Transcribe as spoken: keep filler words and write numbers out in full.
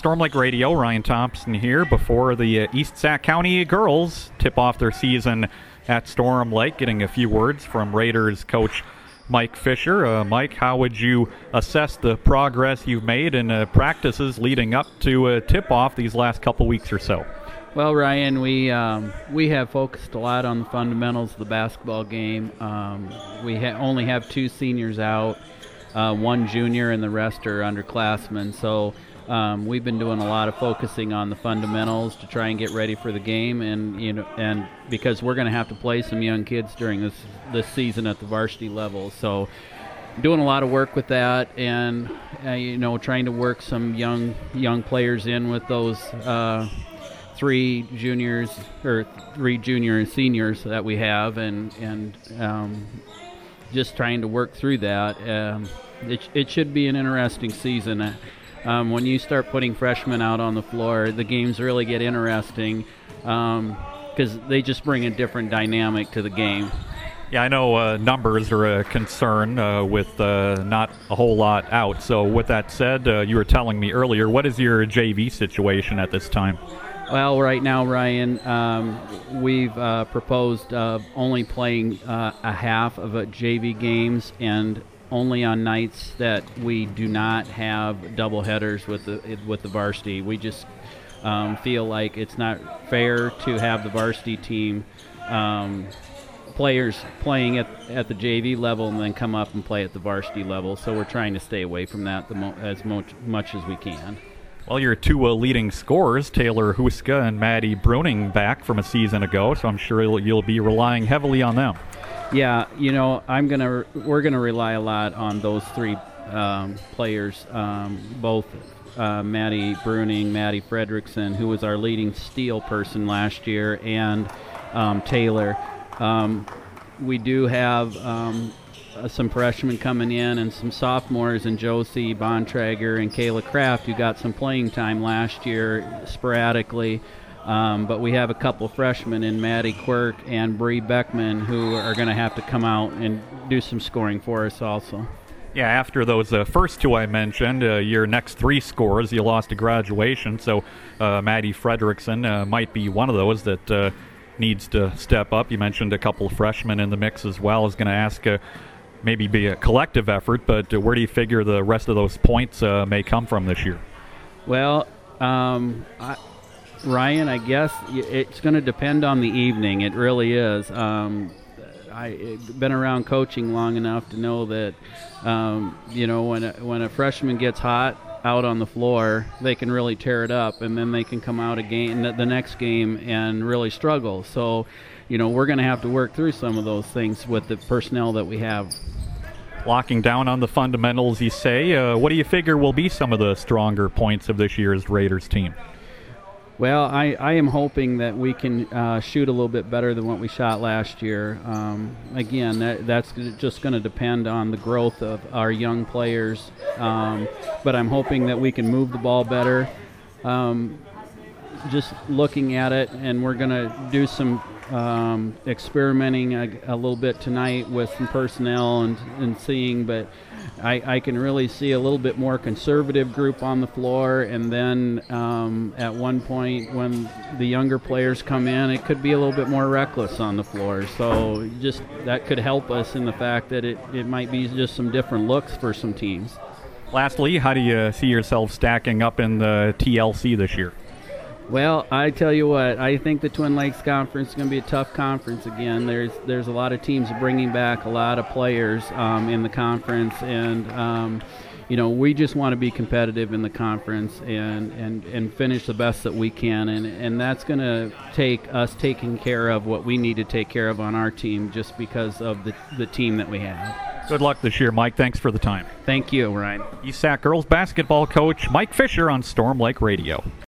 Storm Lake Radio, Ryan Thompson here before the uh, East Sac County girls tip off their season at Storm Lake, getting a few words from Raiders coach Mike Fisher. Uh, Mike, how would you assess the progress you've made in uh, practices leading up to uh, tip-off these last couple weeks or so? Well, Ryan, we um, we have focused a lot on the fundamentals of the basketball game. Um, we ha- only have two seniors out, uh, one junior, and the rest are underclassmen. So um, we've been doing a lot of focusing on the fundamentals to try and get ready for the game, and you know, and because we're going to have to play some young kids during this this season at the varsity level. So doing a lot of work with that, and uh, you know, trying to work some young young players in with those. Uh, three juniors or three junior and seniors that we have, and and um, just trying to work through that. Um, it, it should be an interesting season. Um, when you start putting freshmen out on the floor, the games really get interesting because um, they just bring a different dynamic to the game. Yeah, I know uh, numbers are a concern uh, with uh, not a whole lot out. So with that said, uh, you were telling me earlier, what is your J V situation at this time? Well, right now, Ryan, um, we've uh, proposed uh, only playing uh, a half of a J V games, and only on nights that we do not have double headers with the with the varsity. We just um, feel like it's not fair to have the varsity team um, players playing at at the J V level and then come up and play at the varsity level. So we're trying to stay away from that the mo- as mo- much as we can. Well, your two uh, leading scorers, Taylor Huska and Maddie Bruning, back from a season ago, so I'm sure you'll, you'll be relying heavily on them. Yeah, you know, I'm gonna we're gonna rely a lot on those three um, players, um, both uh, Maddie Bruning, Maddie Fredrickson, who was our leading steal person last year, and um, Taylor. Um, we do have um, Uh, some freshmen coming in and some sophomores, and Josie Bontrager and Kayla Kraft, who got some playing time last year sporadically. Um, but we have a couple freshmen in Maddie Quirk and Bree Beckman who are going to have to come out and do some scoring for us also. Yeah, after those uh, first two I mentioned, uh, your next three scores, you lost to graduation, so uh, Maddie Fredrickson uh, might be one of those that uh, needs to step up. You mentioned a couple of freshmen in the mix as well. I was going to ask uh, maybe be a collective effort, but uh, where do you figure the rest of those points uh, may come from this year? Well, um, I, Ryan, I guess it's going to depend on the evening. It really is. Um, I've been around coaching long enough to know that, um, you know, when a, when a freshman gets hot out on the floor, they can really tear it up, and then they can come out again the next game and really struggle. So, you know, we're going to have to work through some of those things with the personnel that we have. Locking down on the fundamentals, you say. Uh, what do you figure will be some of the stronger points of this year's Raiders team? Well, I, I am hoping that we can uh, shoot a little bit better than what we shot last year. Um, again, that, that's just going to depend on the growth of our young players. Um, but I'm hoping that we can move the ball better. Um, just looking at it, and we're going to do some um, experimenting a, a little bit tonight with some personnel and, and seeing, but I, I can really see a little bit more conservative group on the floor, and then um, at one point when the younger players come in, it could be a little bit more reckless on the floor. So just that could help us in the fact that it, it might be just some different looks for some teams. Lastly, how do you see yourself stacking up in the T L C this year? Well, I tell you what, I think the Twin Lakes Conference is going to be a tough conference again. There's there's a lot of teams bringing back a lot of players um, in the conference, and um, you know, we just want to be competitive in the conference and, and, and finish the best that we can, and, and that's going to take us taking care of what we need to take care of on our team just because of the, the team that we have. Good luck this year, Mike. Thanks for the time. Thank you, Ryan. East Sac girls basketball coach Mike Fisher on Storm Lake Radio.